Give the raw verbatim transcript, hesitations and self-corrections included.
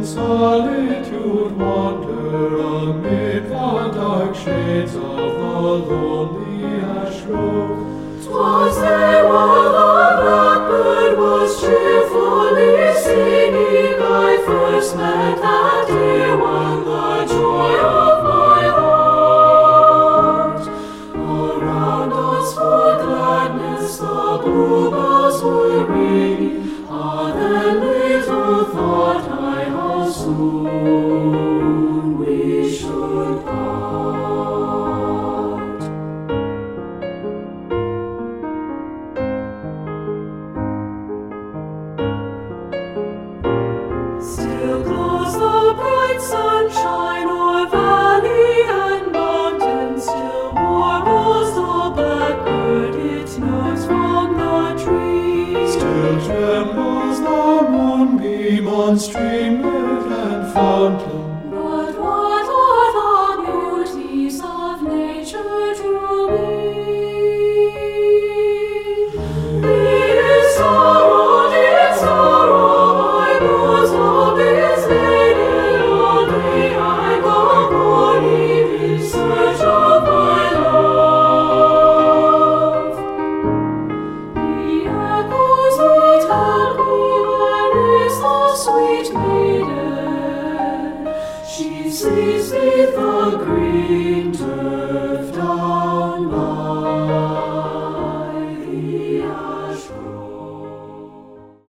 solitude wander amid the dark shades of the lonely ash grove. 'Twas there while the blackbird was cheerfully singing, I first met that dear one, the joy of my heart. Around us for gladness the bluebells were ringing. Ah, then little thought I how soon we should part. Still glows the bright sunshine o'er valley and mountain, still warbles the blackbird its notes from the trees. Still trembles the moonbeam on streamlet and fountain. But what are the beauties of nature to me? In sorrow, in sorrow, my bosom is laden. All day I go mourning in search of my love. The echoes they tell me, where is the sweet maiden? She sleeps 'neath the green.